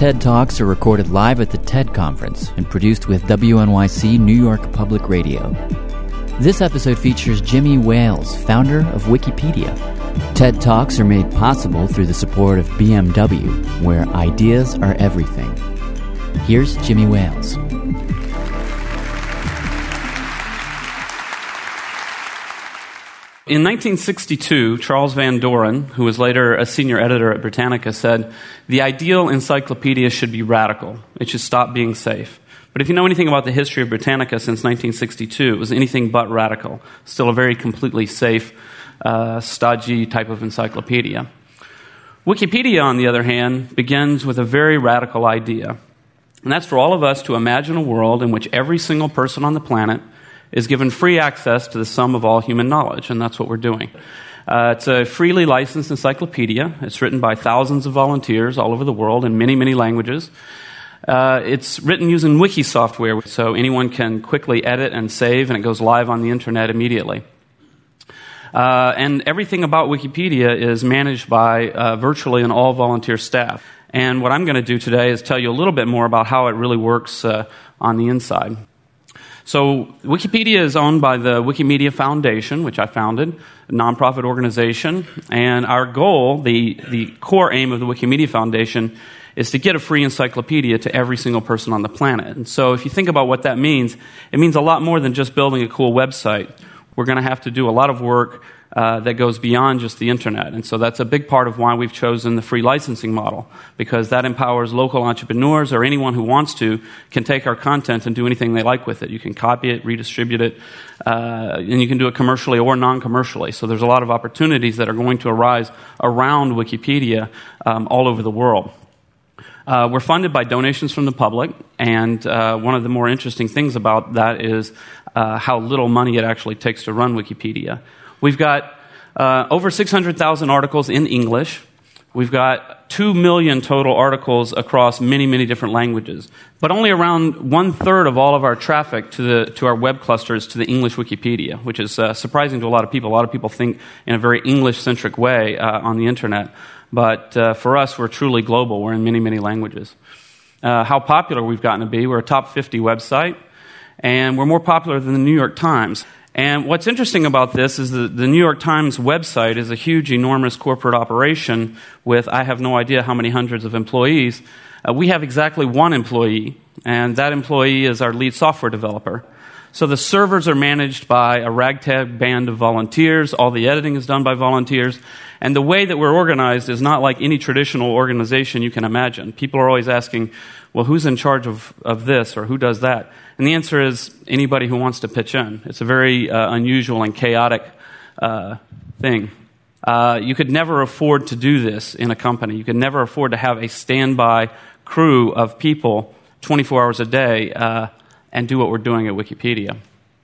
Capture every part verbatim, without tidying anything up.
TED Talks are recorded live at the TED Conference and produced with W N Y C New York Public Radio. This episode features Jimmy Wales, founder of Wikipedia. TED Talks are made possible through the support of B M W, where ideas are everything. Here's Jimmy Wales. In nineteen sixty-two, Charles Van Doren, who was later a senior editor at Britannica, said, "The ideal encyclopedia should be radical. It should stop being safe." But if you know anything about the history of Britannica since nineteen sixty-two, it was anything but radical. Still a very completely safe, uh, stodgy type of encyclopedia. Wikipedia, on the other hand, begins with a very radical idea. And that's for all of us to imagine a world in which every single person on the planet is given free access to the sum of all human knowledge, and that's what we're doing. Uh, it's a freely licensed encyclopedia. It's written by thousands of volunteers all over the world in many, many languages. Uh, it's written using wiki software, so anyone can quickly edit and save, and it goes live on the internet immediately. Uh, and everything about Wikipedia is managed by uh, virtually an all-volunteer staff. And what I'm going to do today is tell you a little bit more about how it really works uh, on the inside. So Wikipedia is owned by the Wikimedia Foundation, which I founded, a nonprofit organization. And our goal, the, the core aim of the Wikimedia Foundation, is to get a free encyclopedia to every single person on the planet. And so if you think about what that means, it means a lot more than just building a cool website. We're going to have to do a lot of work uh, that goes beyond just the internet. And so that's a big part of why we've chosen the free licensing model, because that empowers local entrepreneurs or anyone who wants to can take our content and do anything they like with it. You can copy it, redistribute it, uh, and you can do it commercially or non-commercially. So there's a lot of opportunities that are going to arise around Wikipedia um, all over the world. Uh, we're funded by donations from the public, and uh, one of the more interesting things about that is uh, how little money it actually takes to run Wikipedia. We've got uh, over six hundred thousand articles in English. We've got two million total articles across many, many different languages. But only around one-third of all of our traffic to the to our web cluster is to the English Wikipedia, which is uh, surprising to a lot of people. A lot of people think in a very English-centric way uh, on the internet. But uh, for us, we're truly global. We're in many, many languages. Uh, how popular we've gotten to be, we're a top fifty website, and we're more popular than the New York Times. And what's interesting about this is that the New York Times website is a huge, enormous corporate operation with, I have no idea how many hundreds of employees. Uh, we have exactly one employee, and that employee is our lead software developer. So the servers are managed by a ragtag band of volunteers. All the editing is done by volunteers. And the way that we're organized is not like any traditional organization you can imagine. People are always asking, well, who's in charge of, of this or who does that? And the answer is anybody who wants to pitch in. It's a very uh, unusual and chaotic uh, thing. Uh, you could never afford to do this in a company. You could never afford to have a standby crew of people twenty-four hours a day uh, and do what we're doing at Wikipedia.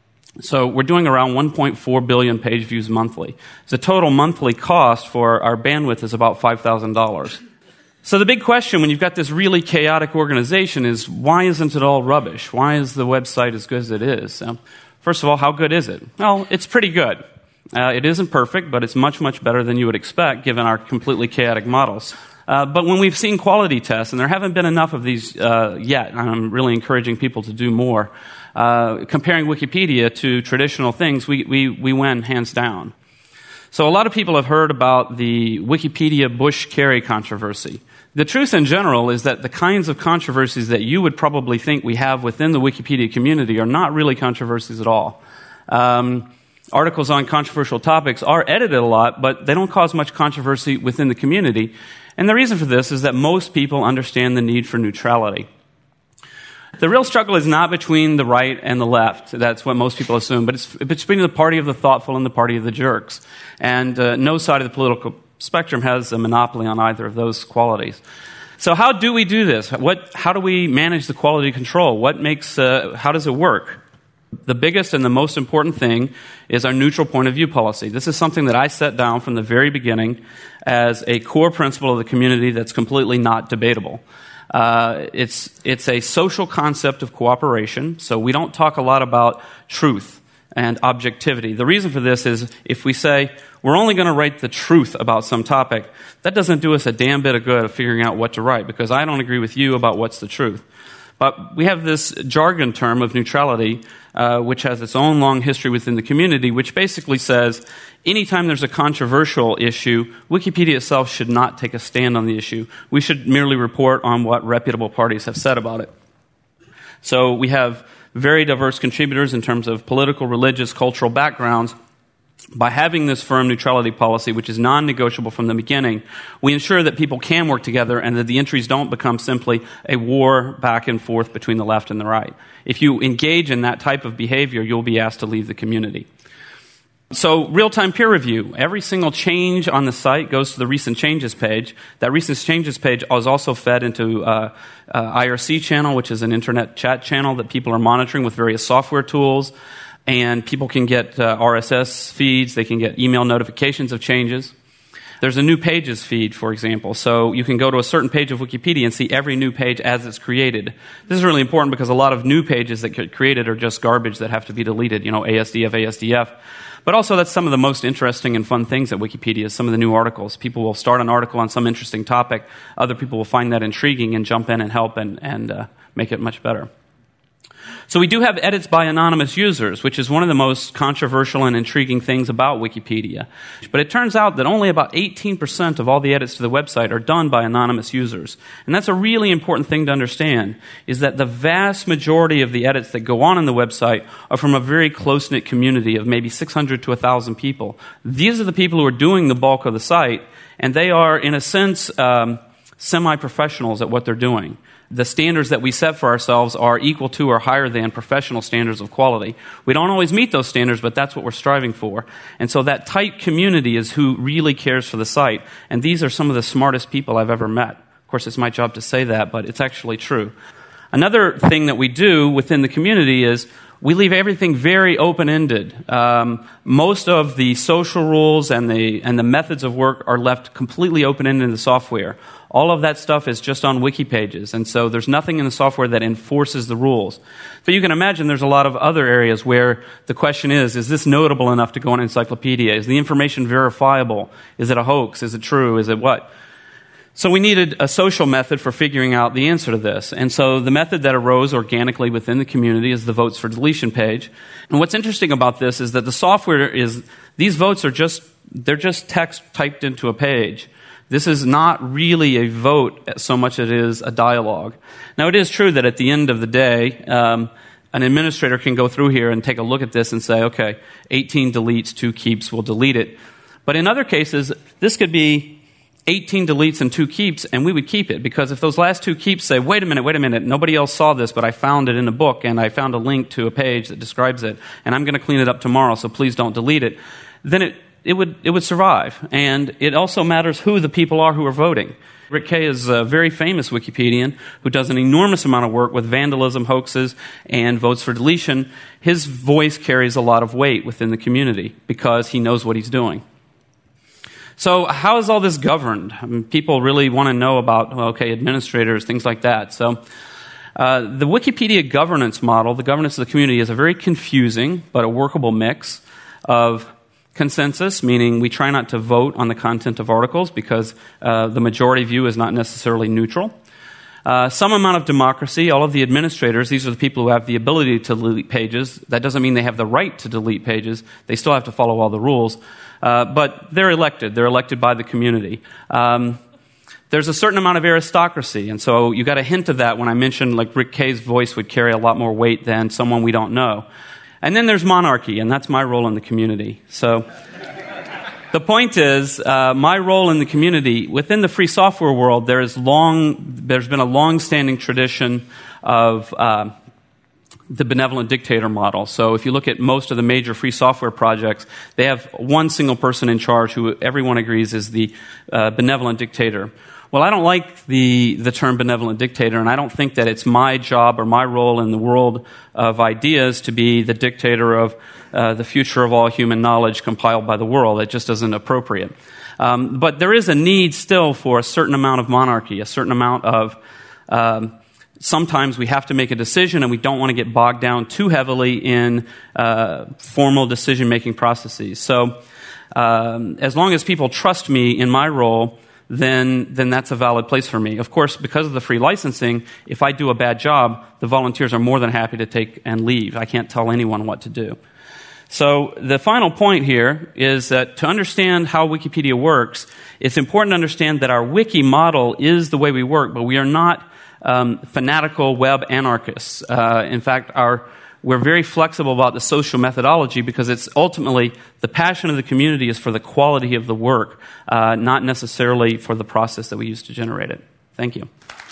So we're doing around one point four billion page views monthly. The total monthly cost for our bandwidth is about five thousand dollars. So the big question when you've got this really chaotic organization is, why isn't it all rubbish? Why is the website as good as it is? Um, first of all, how good is it? Well, it's pretty good. Uh, it isn't perfect, but it's much, much better than you would expect given our completely chaotic models. Uh, but when we've seen quality tests, and there haven't been enough of these uh, yet, and I'm really encouraging people to do more, uh, comparing Wikipedia to traditional things, we, we, we win hands down. So a lot of people have heard about the Wikipedia Bush-Kerry controversy. The truth in general is that the kinds of controversies that you would probably think we have within the Wikipedia community are not really controversies at all. Um, articles on controversial topics are edited a lot, but they don't cause much controversy within the community. And the reason for this is that most people understand the need for neutrality. The real struggle is not between the right and the left. That's what most people assume. But it's between the party of the thoughtful and the party of the jerks. And uh, no side of the political spectrum has a monopoly on either of those qualities. So how do we do this? What, how do we manage the quality control? What makes, uh, how does it work? The biggest and the most important thing is our neutral point of view policy. This is something that I set down from the very beginning as a core principle of the community that's completely not debatable. Uh, it's, it's a social concept of cooperation, so we don't talk a lot about truth. and objectivity. The reason for this is if we say we're only going to write the truth about some topic, that doesn't do us a damn bit of good of figuring out what to write, because I don't agree with you about what's the truth. But we have this jargon term of neutrality, uh, which has its own long history within the community, which basically says anytime there's a controversial issue, Wikipedia itself should not take a stand on the issue. We should merely report on what reputable parties have said about it. So we have very diverse contributors in terms of political, religious, cultural backgrounds. By having this firm neutrality policy, which is non-negotiable from the beginning, we ensure that people can work together and that the entries don't become simply a war back and forth between the left and the right. If you engage in that type of behavior, you'll be asked to leave the community. So, real-time peer review. Every single change on the site goes to the recent changes page. That recent changes page is also fed into uh, uh, I R C channel, which is an internet chat channel that people are monitoring with various software tools. And people can get uh, R S S feeds, they can get email notifications of changes. There's a new pages feed, for example. So you can go to a certain page of Wikipedia and see every new page as it's created. This is really important because a lot of new pages that get created are just garbage that have to be deleted, you know, A S D F, A S D F. But also that's some of the most interesting and fun things at Wikipedia, some of the new articles. People will start an article on some interesting topic. Other people will find that intriguing and jump in and help and, and uh, make it much better. So we do have edits by anonymous users, which is one of the most controversial and intriguing things about Wikipedia. But it turns out that only about eighteen percent of all the edits to the website are done by anonymous users. And that's a really important thing to understand, is that the vast majority of the edits that go on in the website are from a very close-knit community of maybe six hundred to one thousand people. These are the people who are doing the bulk of the site, and they are, in a sense, um, semi-professionals at what they're doing. The standards that we set for ourselves are equal to or higher than professional standards of quality. We don't always meet those standards, but that's what we're striving for. And so that tight community is who really cares for the site. And these are some of the smartest people I've ever met. Of course, it's my job to say that, but it's actually true. Another thing that we do within the community is we leave everything very open-ended. Um, most of the social rules and the and the methods of work are left completely open-ended in the software. All of that stuff is just on wiki pages, and so there's nothing in the software that enforces the rules. So you can imagine there's a lot of other areas where the question is, is this notable enough to go on Encyclopedia? Is the information verifiable? Is it a hoax? Is it true? Is it what? So we needed a social method for figuring out the answer to this. And so the method that arose organically within the community is the votes for deletion page. And what's interesting about this is that the software is, these votes are just, they're just text typed into a page. This is not really a vote so much as it is a dialogue. Now, it is true that at the end of the day, um, an administrator can go through here and take a look at this and say, okay, eighteen deletes, two keeps, we'll delete it. But in other cases, this could be eighteen deletes and two keeps, and we would keep it. Because if those last two keeps say, wait a minute, wait a minute, nobody else saw this, but I found it in a book, and I found a link to a page that describes it, and I'm going to clean it up tomorrow, so please don't delete it, then it It would it would survive. And it also matters who the people are who are voting. Rick Kay is a very famous Wikipedian who does an enormous amount of work with vandalism, hoaxes, and votes for deletion. His voice carries a lot of weight within the community because he knows what he's doing. So how is all this governed? I mean, people really want to know about, well, okay, administrators, things like that. So uh, the Wikipedia governance model, the governance of the community, is a very confusing but a workable mix of consensus, meaning we try not to vote on the content of articles because uh, the majority view is not necessarily neutral. Uh, some amount of democracy. All of the administrators, these are the people who have the ability to delete pages. That doesn't mean they have the right to delete pages. They still have to follow all the rules. Uh, but they're elected. They're elected by the community. Um, there's a certain amount of aristocracy, and so you got a hint of that when I mentioned like Rick Kay's voice would carry a lot more weight than someone we don't know. And then there's monarchy, and that's my role in the community. So the point is, uh, my role in the community, within the free software world, there is long, there's been a long-standing tradition of uh, the benevolent dictator model. So if you look at most of the major free software projects, they have one single person in charge who everyone agrees is the uh, benevolent dictator. Well, I don't like the, the term benevolent dictator, and I don't think that it's my job or my role in the world of ideas to be the dictator of uh, the future of all human knowledge compiled by the world. It just isn't appropriate. Um, but there is a need still for a certain amount of monarchy, a certain amount of um, sometimes we have to make a decision, and we don't want to get bogged down too heavily in uh, formal decision-making processes. So um, as long as people trust me in my role, then then that's a valid place for me. Of course, because of the free licensing, if I do a bad job, the volunteers are more than happy to take and leave. I can't tell anyone what to do. So the final point here is that to understand how Wikipedia works, it's important to understand that our wiki model is the way we work, but we are not um, fanatical web anarchists. Uh, in fact, our we're very flexible about the social methodology because it's ultimately the passion of the community is for the quality of the work, uh, not necessarily for the process that we use to generate it. Thank you.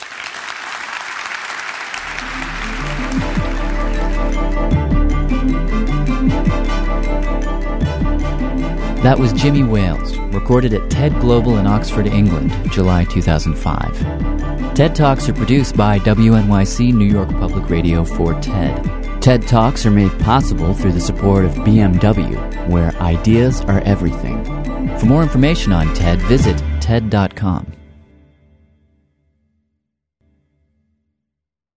That was Jimmy Wales, recorded at TED Global in Oxford, England, July two thousand five. TED Talks are produced by W N Y C New York Public Radio for TED. TED Talks are made possible through the support of B M W, where ideas are everything. For more information on TED, visit ted dot com.